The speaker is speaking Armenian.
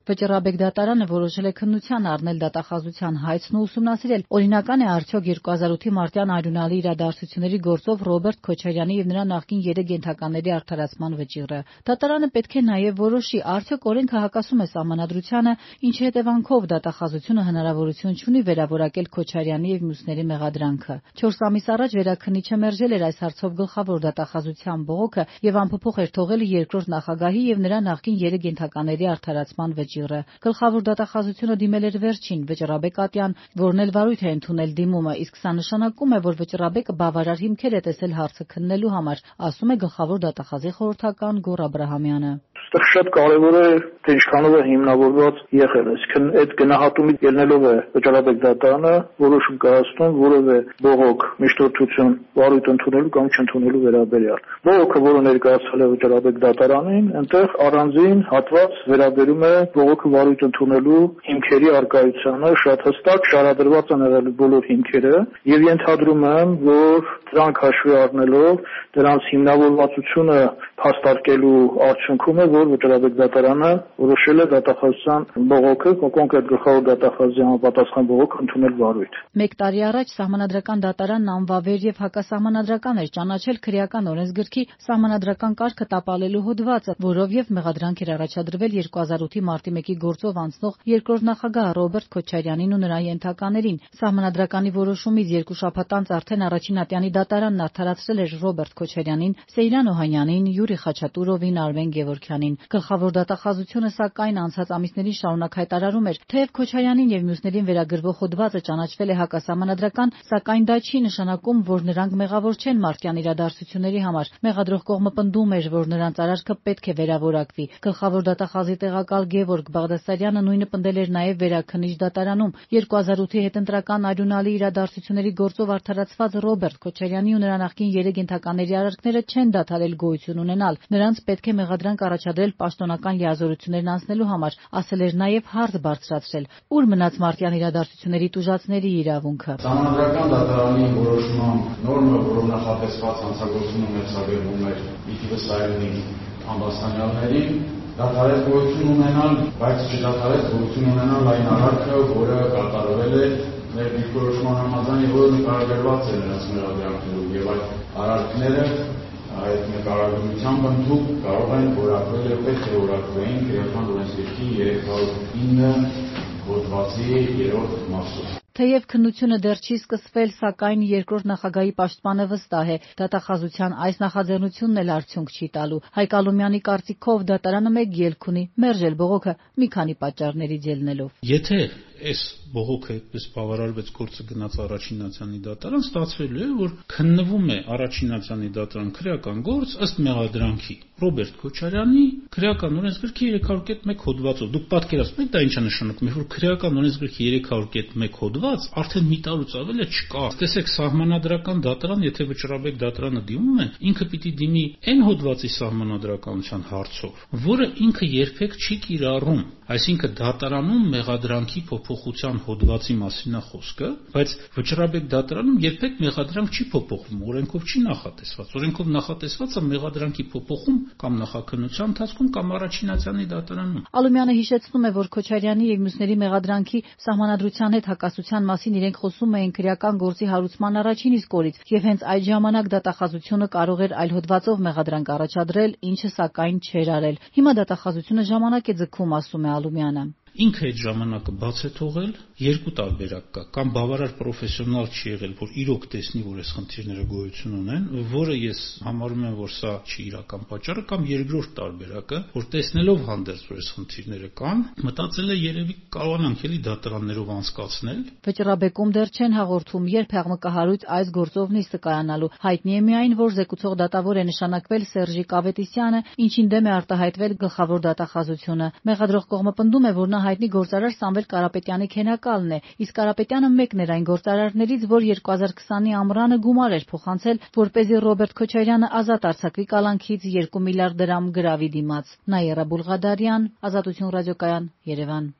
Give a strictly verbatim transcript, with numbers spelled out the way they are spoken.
Վճռաբեկ դատարանը որոշել է քննության առնել դատախազության հայցն ու ուսումնասիրել օրինական է արդյոք երկու հազար ութի մարտյան արյունալի իրադարձությունների գործով Ռոբերտ Քոչարյանի եւ նրա նախկին երեք ենթակաների արդարացման վճիռը։ Դատարանը պետք է նաեւ որոշի արդյոք օրենքը հակասում է սահմանադրությանը, ինչի հետևանքով դատախազությունը հնարավորություն չունի վերավորակել Քոչարյանի եւ մյուսների մեղադրանքը։ Չորս ամիս առաջ վերաքննիչը մերժել էր այս հարցով գլխավոր դատախազության բողոքը եւ անփոփոխ էր թողել երկրորդ նախագահի եւ նրա նախկին երեք ենթակաների արդարացման վճիռը։ Գլխավոր դատախազությունը դիմել էր վերջին Վճռաբեկ Ատյան, որն էլ վարույթ է ընդունել դիմումը, իսկ սա նշանակում է, որ Վճռաբեկը բավարար հիմքեր է տեսել հարցը քննելու համար, ասում է գլխավոր դատախազի խորհրդական Գոռ Աբրահամյանը։ Այստեղ շատ կարևոր է, թե ինչքանով է հիմնավորված եղել, այսինքն այդ գնահատումից ելնելով է Վճռաբեկ դատարանը որոշում կայացնում որևէ բողոք, միշտորդություն, վարույթ ընդունելու կամ չընդունելու վերաբերյալ։ Բողոքը, որը ներկայացվել է Վճռաբեկ դատարանին, այնտեղ առանձին հատված վերաբերում է բողոքը վարույթ ընդունելու հիմքերի առկայությանը, շատ հստակ շարադրված են եղել բոլոր հիմքերը եւ ենթադրում եմ, որ դրանք հաշվի առնելով դրանց հիմնավորվածությունը փաստարկելու արդյունքում է, որ Վճռաբեկ դատարանը որոշել է դատախազության բողոքը, կոնկրետ գլխավոր դատախազի համապատասխան բողոք ընդունել վարույթ։ Մեկ տարի առաջ Սահմանադրական դատարանն անվավեր եւ հակասահմանադրական էր ճանաչել քրեական օրենսգրքի սահմանադրական կարգը տապալելու հոդվածը, որով եւ մեղադրանք էր առաջադրվել երկու հազար ութի մարտի մեկի գործով անցնող երկրորդ նախագահ Ռոբերտ Քոչարյանին ու նրա ենթականերին։ Սահմանադրականի որոշումից երկու շաբաթ անց արդեն առաջին ատյանի դատարանն արդարացրել էր Ռոբերտ Քոչարյանին, Սեյրան Օհանյանին, Յուրի Խաչատուրովին, Արմեն Գևորգյանին։ Գլխավոր դատախազությունը սակայն անցած ամիսների շարունակ հայտարարում էր, թեև Քոչարյանին եւ մյուսներին վերագրվող հոդվածը ճանաչվել է հակասահմանադրական, սակայն դա չի նշանակում, որ նրանք մեղավոր չեն մարտյան իրադարձությունների համար։ Մեղադրող կողմը պնդում էր, որ նրանց արարքը պետք է վերավորակվի։ Գլխավոր դատախազի տեղակալ Գևորգ Բաղդասարյանը նույնը պնդել էր նաեւ վերաքննիչ դատարանում։ երկու հազար ութի հետընտրական արյունալի իրադարձությունների գործով արդարացված Ռոբերտ Քոչարյանի ու նրա նախկին երեք ենթակաների արարքները չեն դադարել գոյություն ունենալ։ Նրանց պետք է մեղադրանք առաջադրել պաշտոնական լիազորություններն անցնելու համար, ասել էր նաեւ հարց բարձրացրել, ուր մնաց մարտյան իրադարձությունների տուժածների իրավունքը։ Սահմանադրական դատարանի որոշմամբ նորմը, որով նախատեսված հանցագործությունը մերձագրվում էր ի թիվս այլնի ամբաստանյալներին, դադարեց գոյություն ունենալ, բայց չդադարեց գոյություն ունենալ այն արարքը, որը կատարվել է մեր դիրքորոշման համաձայն եւ որը նկարագրված է նրանց մեղադրանքներում եւ այդ արարքները այդ նկարագրությամբ ընդհանուր կարող են որակվել եւ պետք է որակվեին քրեական օրենսգրքի երեք հարյուր ինը հոդվածի երրորդ մասով։ Թեև քննությունը դեռ չի սկսվել, սակայն երկրորդ նախագահի պաշտպանը վստահ է, դատախազության այս նախաձեռնությունն էլ արդյունք չի տալու։ Հայկ Ալոմյանի կարծիքով դատարանը մեկ ելք ունի՝ մերժել բողոքը մի քանի պատճառներից ելնելով։ Եթե այս բողոքը այդպես բավարարվեց, գործը գնաց առաջին ատյանի դատարան, ստացվելու է, որ քննվում է առաջին ատյանի դատարան քրեական գործ ըստ մեղադրանքի Ռոբերտ Քոչարյանի քրեական օրենսգրքի երեք հարյուր մեկ հոդվածով։ Դուք պատկերացնում եք դա ինչ է նշանակում, որ քրեական օրենսգրքի երեք հարյուր մեկ հոդված արդեն մի տարուց ավել է չկա։ Տեսեք, սահմանադրական դատարան, եթե Վճռաբեկ դատարանը դիմում է, ինքը պիտի դիմի այն հոդվածի սահմանադրականության հարցով, որը ինքը երբեք չի կիրառում։ Այսինքն դատարանում մեղադրանքի փոփոխության հոդվածի մասին է խոսքը, բայց Վճռաբեկ դատարանում երբեք մեղադրանք չի փոփոխվում, օրենքով չի նախատեսված։ Օրենքով նախատեսվածը մեղադրանքի փոփոխում կամ նախաքննության ընթացքում կամ առաջին ատյանի դատարանում։ Ալոմյանը հիշեցնում է, որ Քոչարյանի եւ մյուսների մեղադրանքի սահմանադրության հետ հակասության մասին իրենք խոսում էին քրեական գործի հարուցման առաջին իսկ օրից, եւ հենց այդ ժամանակ դատախազությունը կարող էր այլ հոդվածով մեղադրանք առաջադրել, ինչը սակայն չէր արել։ Հիմա դատախազությունը ժամանակ է ձգում, ասում է Ալոմյանը։ Ինքը այդ ժամանակը բաց է թողել, երկու տարբերակ կա, կամ բավարար պրոֆեսիոնալ չի եղել, որ իրոք տեսնի, որ այս խնդիրները գոյություն ունեն, որը ես համարում եմ, որ սա չի իրական պատճառը, կամ երկրորդ տարբերակը, որ տեսնելով հանդերձ, որ այս խնդիրները կան, մտածել է երևի կարողանանք էլի դատարաններով անցկացնել։ Վճռաբեկում դեռ չեն հաղորդում, երբ հեղմկահարույց այս գործով նիստը կայանալու։ Հայտնի է միայն, որ զեկուցող դատավոր է նշանակվել Սերժիկ Ավետիսյանը, ինչին դեմ է արտահայտվել գլխավոր դատախազությունը։ Մեղադրող կողմը պնդում է, որ նա հայտնի գործարար Սամվել Կարապետյանի քեննակալն է, իսկ Կարապետյանը մեկն էր այն գործարարներից, որ երկու հազար քսանի ամռանը գումար էր փոխանցել, որպեսզի Ռոբերտ Քոչարյանը ազատ արձակվի կալանքից երկու միլիարդ դրամ գրավի դիմաց։ Նաիրա Բուլղադարյան, Ազատություն ռադիոկայան, Երևան։